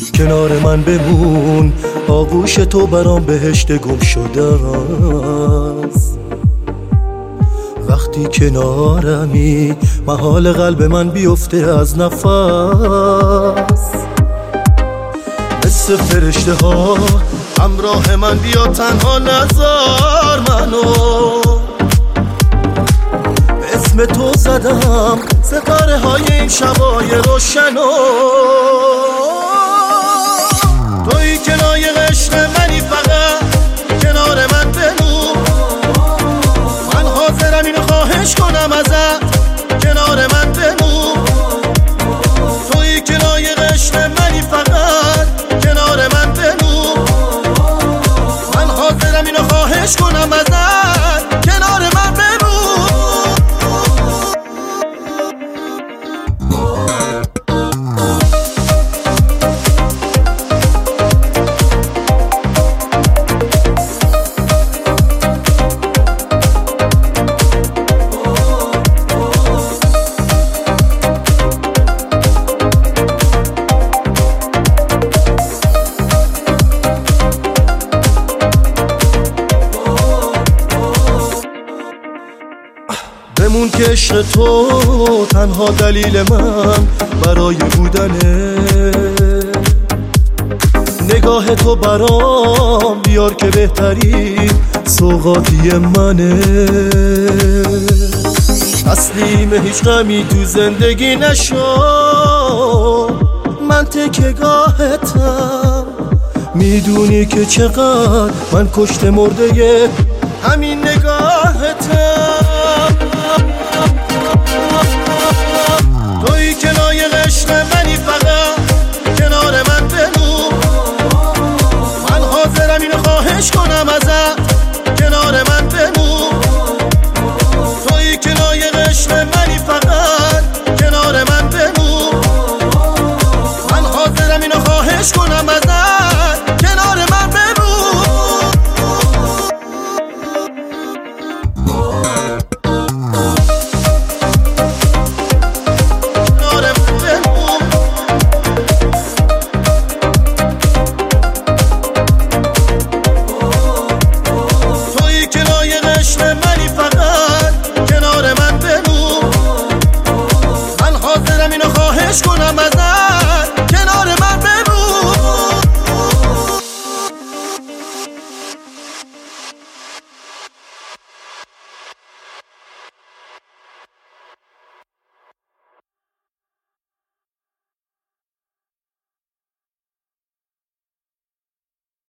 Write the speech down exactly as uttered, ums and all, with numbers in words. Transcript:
کنار من بمون، آغوش تو برام بهشت گم شده است. وقتی کنارمی محال قلب من بیفته از نفس. مثل فرشته ها همراه من بیا، تنها نذار منو. اسم تو زدم ستاره های این شبای روشنو. تویی که لایق عشق منی، فقط کنار من بمون. من حاضرم اینو خواهش کنم ازت، کنار من بمون. تویی که لایق عشق منی، فقط کنار من بمون. من حاضرم اینو خواهش کنم ازت، کنار من بمون. بمون که عشق تو تنها دلیل من برای بودنه. نگاه تو برام بیار که بهترین سوغاتی منه. تسلیم هیچ غمی تو زندگی نشو، من تکیه‌گاهتم. میدونی که چقدر من کشت مرده همین نگاهتم. تویی که لایق عشق منی، فقط کنار من بمون. من حاضرم اینو خواهش کنم ازت، کنار من بمون. تویی که لایق عشق منی، فقط کنار من بمون. من حاضرم اینو خواهش کنم ازت.